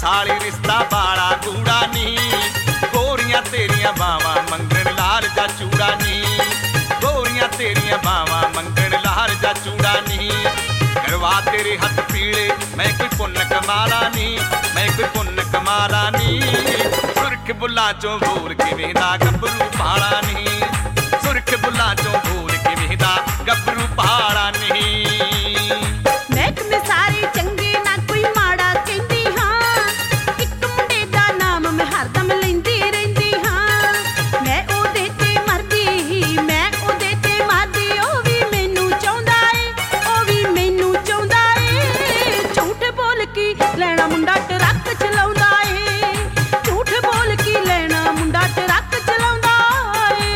साली रिश्ता बाड़ा गूड़ा नी, गोरियां तेरियां बावां मंगण लाल जा चूड़ा नी, गोरियां तेरियां बावां मंगण लाल जा चूड़ा नी। करवा तेरे हथ पीले मैं कोई पुन्न कमाला नी, मैं कोई पुन्न कमाला नी। सुरख बुल्ला चों भूर किवें दा गभरू पाला नी, सुरख बुल्ला चों भूर किवें दा गभरू पाला नी। महकमे सारे चंगे ना कोई माड़ा कहंदी हां, इक मुंडे दा नाम मैं हरदम लैंदी रहिंदी हां। मैं ओदे ते मरदी, मैं ओदे ते मरदी, ओ भी मैनू चाहुंदा ए, ओ भी मैनू चाहुंदा ए। झूठ बोल के लैणा मुंडा ट्रक चलाउंदा ए, झूठ बोल के लैणा मुंडा ट्रक चलाउंदा ए।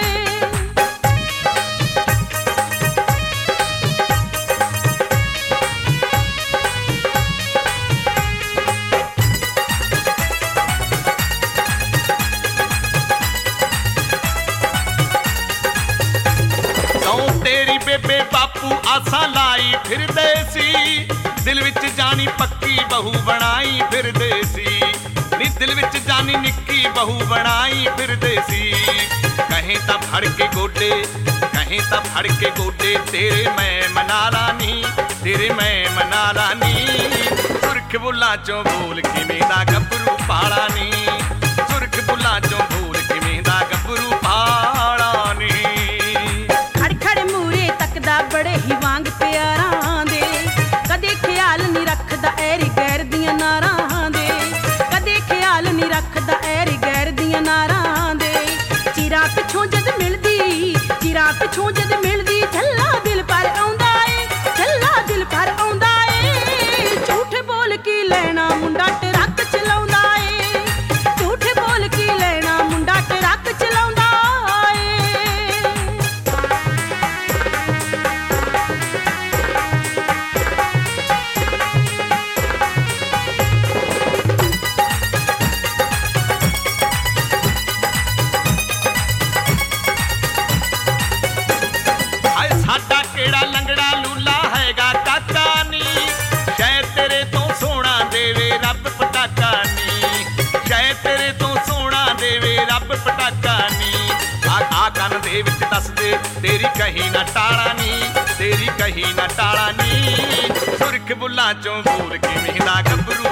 तेरी बेबे बापू आसा लाई फिरदे सी, दिल विच जानी पक्की बहू बनाई फिरदे सी, नी दिल विच जानी निक्की बहू बनाई फिरदे सी। कहीं तां फड़ के गोडे, कहीं तां फड़ के गोडे, तेरे मैं मना लानी, तेरे मैं मना लानी। सुरख बुल्ला चों बोल किवें दा गभरू पाला नी, सुरख बुल्ला चों बोल किवें दा गभरू पाला नी। बड़े ही वांग प्यारां दे, कदे ख्याल नहीं रखदा ऐरी गैर दियां नारां दे, कदे ख्याल नहीं रखदा ऐरी गैर दियां नारां दे। चिरां पिछों जद मिलदी, चिरां पिछों जद मिलदी, झल्ला दिल पर आउंदा ए, झल्ला दिल पर आउंदा ए। झूठ बोल के लैणा मुंडा ट्रक चलाउंदा ए, झूठ बोल के लैणा मुंडा ट्रक चलाउंदा ए। साडा केड़ा लंगड़ा लूला हैगा काका नी, शायद तेरे तो सोना देवे रब पटाका नी, शायद तेरे तो सोना देवे रब पटाका नी। आ कन दे विच दस दे तेरी कहीं ना टाला नी, तेरी कहीं ना टाला नी। सुरख बुल्ला चों भूर किवें दा गभरू